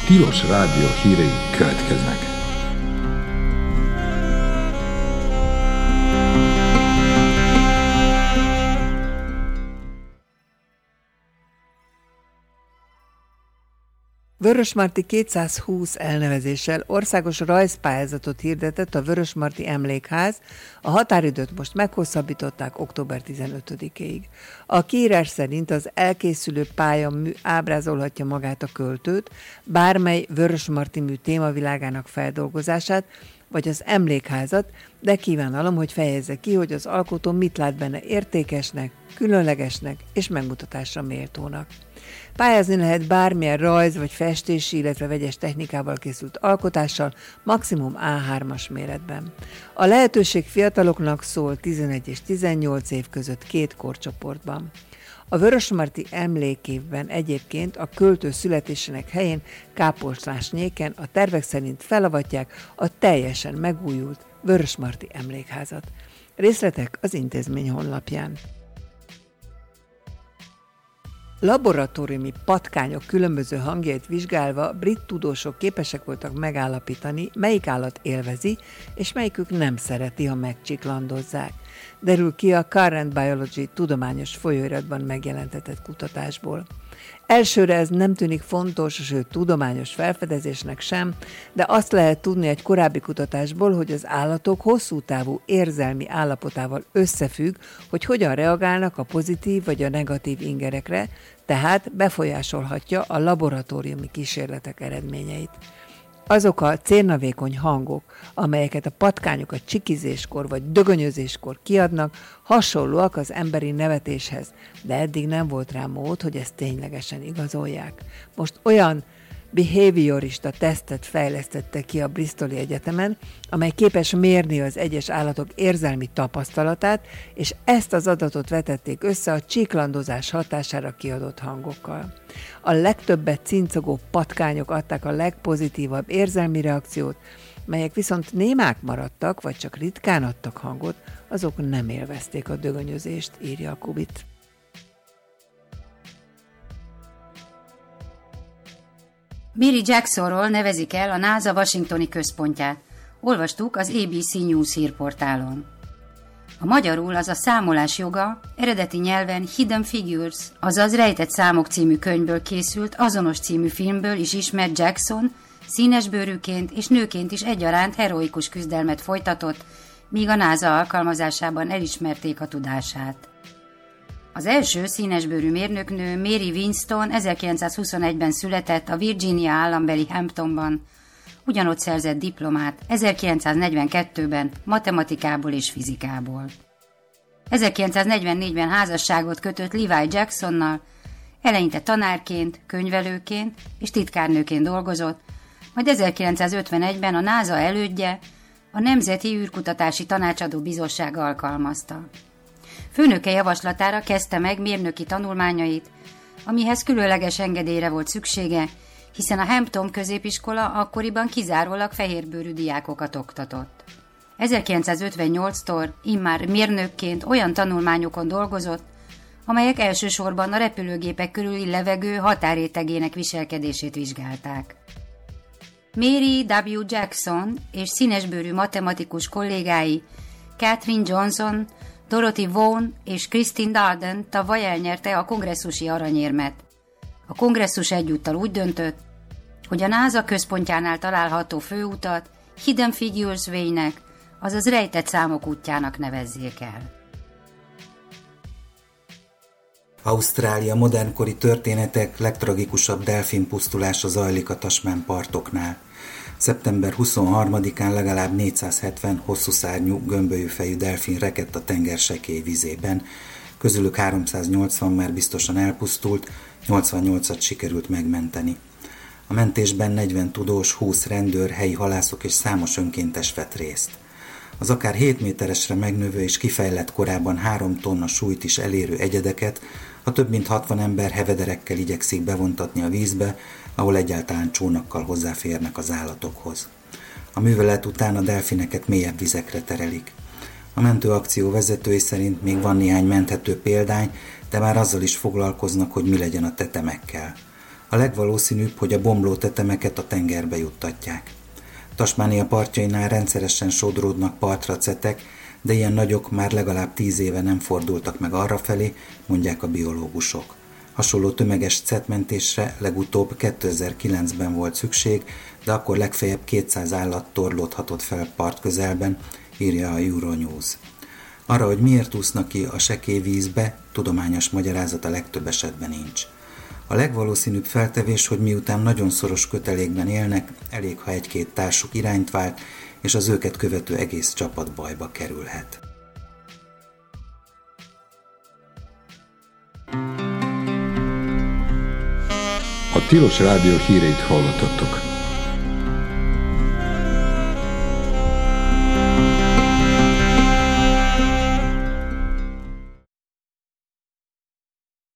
Tilos Rádió hírei következnek. Vörösmarty 220 elnevezéssel országos rajzpályázatot hirdetett a Vörösmarty Emlékház, a határidőt most meghosszabbították október 15-ig. A kiírás szerint az elkészülő pályamű ábrázolhatja magát a költőt, bármely Vörösmarty mű témavilágának feldolgozását, vagy az emlékházat, de kívánalom, hogy fejezze ki, hogy az alkotó mit lát benne értékesnek, különlegesnek és megmutatásra méltónak. Pályázni lehet bármilyen rajz vagy festési, illetve vegyes technikával készült alkotással, maximum A3-as méretben. A lehetőség fiataloknak szól 11 és 18 év között 2 korcsoportban. A Vörösmarty emlékévben egyébként a költő születésének helyén Káposztásnyéken a tervek szerint felavatják a teljesen megújult Vörösmarty Emlékházat. Részletek az intézmény honlapján. Laboratóriumi patkányok különböző hangjait vizsgálva brit tudósok képesek voltak megállapítani, melyik állat élvezi, és melyikük nem szereti, ha megcsiklandozzák. Derül ki a Current Biology tudományos folyóiratban megjelentetett kutatásból. Elsőre ez nem tűnik fontos, sőt tudományos felfedezésnek sem, de azt lehet tudni egy korábbi kutatásból, hogy az állatok hosszú távú érzelmi állapotával összefügg, hogy hogyan reagálnak a pozitív vagy a negatív ingerekre, tehát befolyásolhatja a laboratóriumi kísérletek eredményeit. Azok a célnavékony hangok, amelyeket a patkányok a csikizéskor vagy dögönyözéskor kiadnak, hasonlóak az emberi nevetéshez, de eddig nem volt rá mód, hogy ezt ténylegesen igazolják. Most olyan behaviorista tesztet fejlesztette ki a Bristoli Egyetemen, amely képes mérni az egyes állatok érzelmi tapasztalatát, és ezt az adatot vetették össze a csíklandozás hatására kiadott hangokkal. A legtöbbet cincogó patkányok adták a legpozitívabb érzelmi reakciót, melyek viszont némák maradtak, vagy csak ritkán adtak hangot, azok nem élvezték a dögönyözést, írja a Kubit. Mary Jacksonról nevezik el a NASA washingtoni központját. Olvastuk az ABC News hírportálon. A magyarul az a számolás joga eredeti nyelven Hidden Figures, azaz Rejtett számok című könyvből készült, azonos című filmből is ismert Jackson színesbőrűként és nőként is egyaránt heroikus küzdelmet folytatott, míg a NASA alkalmazásában elismerték a tudását. Az első színesbőrű mérnöknő Mary Winston 1921-ben született a Virginia állambeli Hamptonban, ugyanott szerzett diplomát 1942-ben matematikából és fizikából. 1944-ben házasságot kötött Levi Jacksonnal, eleinte tanárként, könyvelőként és titkárnőként dolgozott, majd 1951-ben a NASA elődje, a Nemzeti űrkutatási Tanácsadó Bizottság alkalmazta. Főnöke javaslatára kezdte meg mérnöki tanulmányait, amihez különleges engedélyre volt szüksége, hiszen a Hampton középiskola akkoriban kizárólag fehérbőrű diákokat oktatott. 1958-tól immár mérnökként olyan tanulmányokon dolgozott, amelyek elsősorban a repülőgépek körüli levegő határrétegének viselkedését vizsgálták. Mary W. Jackson és színesbőrű matematikus kollégái Katherine Johnson, Dorothy Vaughan és Christine Darden tavaly elnyerte a kongresszusi aranyérmet. A kongresszus egyúttal úgy döntött, hogy a NASA központjánál található főutat Hidden Figures Way-nek, azaz rejtett számok útjának nevezzék el. Ausztrália modernkori történetek legtragikusabb delfinpusztulása zajlik a Tasman partoknál. Szeptember 23-án legalább 470 hosszúszárnyú, gömbölyűfejű delfin rekedt a tenger sekély vizében, közülük 380 már biztosan elpusztult, 88-at sikerült megmenteni. A mentésben 40 tudós, 20 rendőr, helyi halászok és számos önkéntes vett részt. Az akár 7 méteresre megnövő és kifejlett korában 3 tonna súlyt is elérő egyedeket a több mint 60 ember hevederekkel igyekszik bevontatni a vízbe, ahol egyáltalán csónakkal hozzáférnek az állatokhoz. A művelet után a delfineket mélyebb vizekre terelik. A mentőakció vezetői szerint még van néhány menthető példány, de már azzal is foglalkoznak, hogy mi legyen a tetemekkel. A legvalószínűbb, hogy a bomló tetemeket a tengerbe juttatják. Tasmánia partjainál rendszeresen sodródnak partracetek, de ilyen nagyok már legalább 10 éve nem fordultak meg arrafelé, mondják a biológusok. Hasonló tömeges cetmentésre legutóbb 2009-ben volt szükség, de akkor legfeljebb 200 állat torlódhatott fel partközelben, írja a Euronews. Arra, hogy miért úsznak ki a sekély vízbe, tudományos magyarázat a legtöbb esetben nincs. A legvalószínűbb feltevés, hogy miután nagyon szoros kötelékben élnek, elég, ha egy-két társuk irányt vált, és az őket követő egész csapat bajba kerülhet. A Tilos Rádió híreit hallottatok.